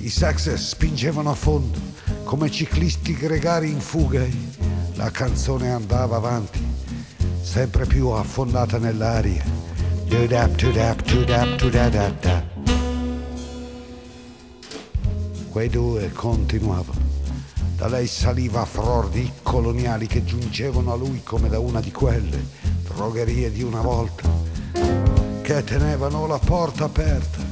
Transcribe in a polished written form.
sax spingevano a fondo come ciclisti gregari in fuga. La canzone andava avanti, sempre più affondata nell'aria. Do-dap, do-dap, do-dap, do-da-da-da. Quei due continuavano. Da lei saliva a fror di coloniali che giungevano a lui come da una di quelle drogherie di una volta, che tenevano la porta aperta